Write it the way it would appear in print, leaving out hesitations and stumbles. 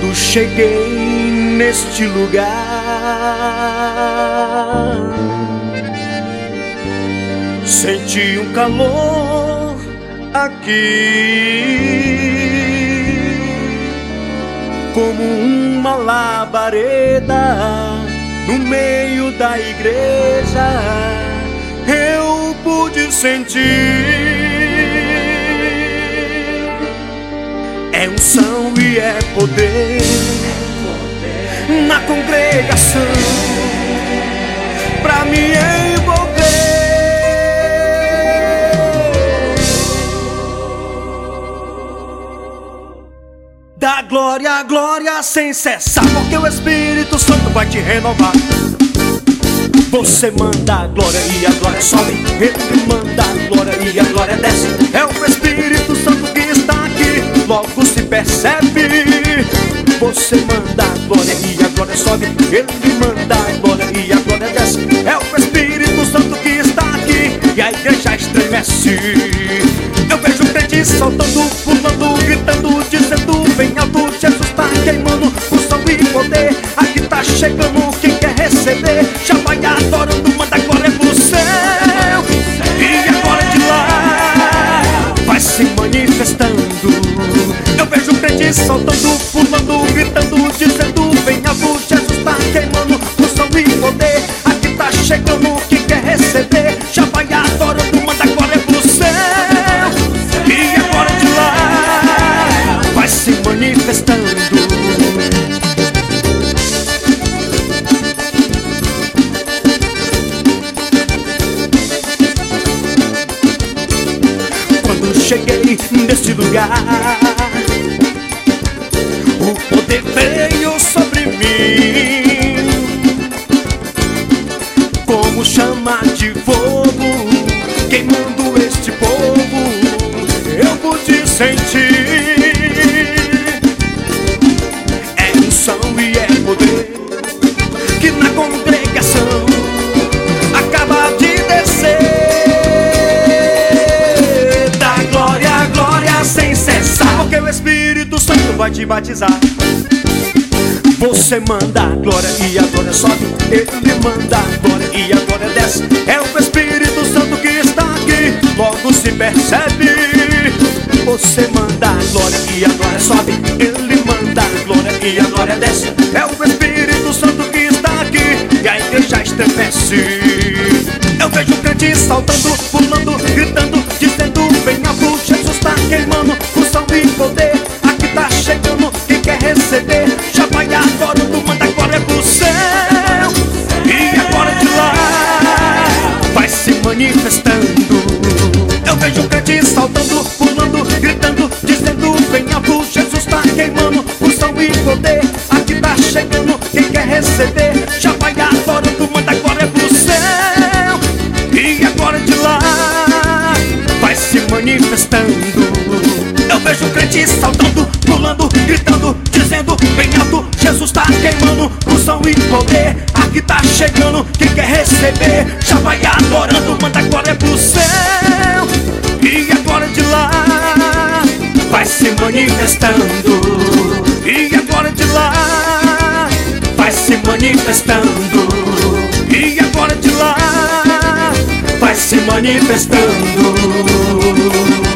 Quando cheguei neste lugar, senti um calor aqui, como uma labareda no meio da igreja. Eu pude sentir, é unção e é poder na congregação pra me envolver. Dá glória a glória sem cessar, porque o Espírito Santo vai te renovar. Você manda a glória e a glória sobe, ele manda a glória e a glória desce. É o Espírito Santo que está aqui, logo se percebe. Você manda a glória e a glória sobe, ele manda a glória e a glória desce. É o Espírito Santo que está aqui e a igreja estremece. Eu vejo crentes saltando, pulando, gritando, dizendo bem alto: Jesus tá queimando, unção e poder. Aqui tá chegando quem quer receber, já vai adorando, manda a glória pro céu. E a glória de lá vai se manifestando. Eu vejo crentes saltando, pulando, gritando, dizendo bem alto: Jesus tá queimando, unção e poder. Aqui tá chegando quem quer receber, já vai adorando, manda a glória pro céu. E a glória de lá vai se manifestando. Cheguei neste lugar, o poder veio sobre mim, como chama de fogo, queimando este povo. Eu pude sentir, é unção e é poder que na congregação acaba de descer. Sem cessar, porque o Espírito Santo vai te batizar. Você manda a glória e a glória sobe, ele manda a glória e a glória desce. É o Espírito Santo que está aqui, logo se percebe. Você manda a glória e a glória sobe, ele manda a glória e a glória desce. É o Espírito Santo que está aqui e a igreja estremece. Eu vejo crentes saltando, pulando, gritando, dizendo bem alto: Jesus tá queimando, unção e poder. Aqui tá chegando quem quer receber, já vai adorando, manda a glória pro céu. E a glória de lá vai se manifestando. Eu vejo crentes saltando, pulando, gritando, dizendo bem alto: Jesus tá queimando, unção e poder. Aqui tá chegando quem quer receber, já vai adorando, manda a glória pro céu. E a glória de lá vai se manifestando. Eu vejo crentes saltando, pulando, gritando, dizendo bem alto: Jesus tá queimando, unção e poder. Aqui tá chegando quem quer receber, já vai adorando, manda a glória pro céu. E a glória de lá vai se manifestando. E a glória de lá vai se manifestando. E a glória de lá vai se manifestando.